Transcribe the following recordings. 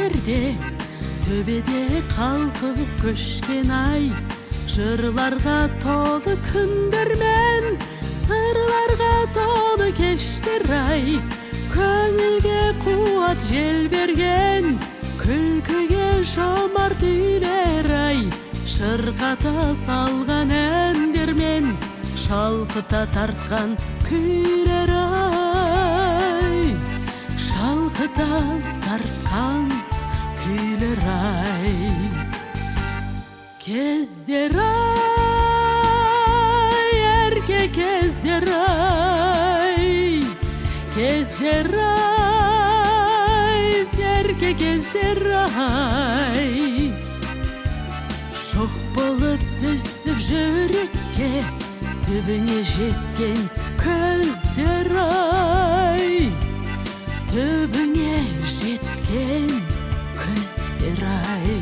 көктемдерде төбеде қалқып көшкен ай, жырларға толы күндер мен сырларға толы кештер ай, көңілге қуат жел берген күлкіге жомарт үйлер ай, шырқата салған әндер мен шалқыта тартқан күйлер ай, шалқыта тартқан күйлер ай. Кездер ай, ерке кездер ай, кездер ай, серке кездер ай, шоқ болып түсіп жүрекке түбіне жеткен көздер ай, түбіне жеткен көздер ай.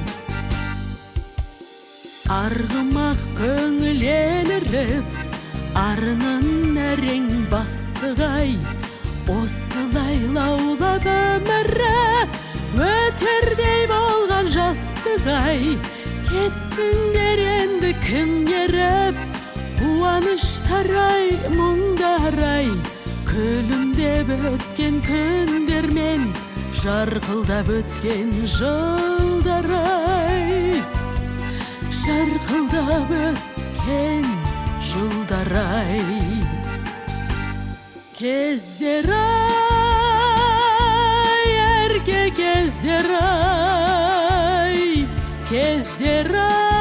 Арғымақ көңіл еліріп, арынын әрең бастық ай, осылай лаулап өмірі өтердей болған жастық ай, кеттіңдер енді кім еріп, қуаныштар ай, мұңдар ай, күлімдеп өткен күндер мен жарқылдап өткен жылдар ай, жарқылдап өткен жылдар ай. Кездер ай, ерке кездер ай, кездер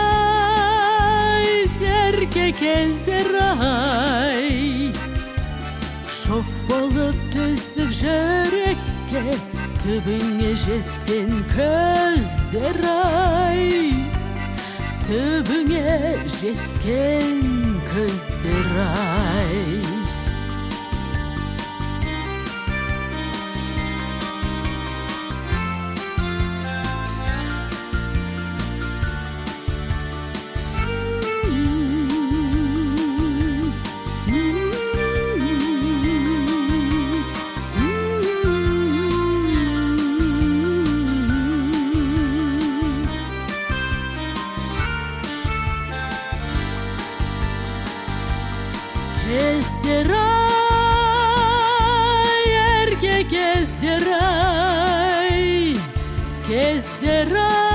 ай, серке кездер ай, шоқ болып түсіп жүрекке түбіңе жеткен көздер ай, түбіңе жеткен көздер ай. Кездер ай, ерке кездер ай, кездер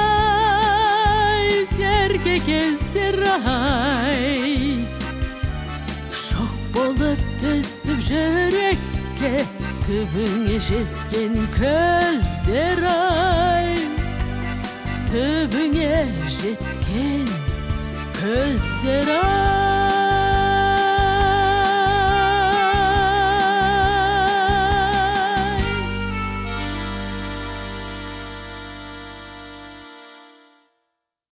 ай, серке кездер ай, шоқ болып түсіп жүрекке түбіңе жеткен көздер ай, түбіңе жеткен көздер ай.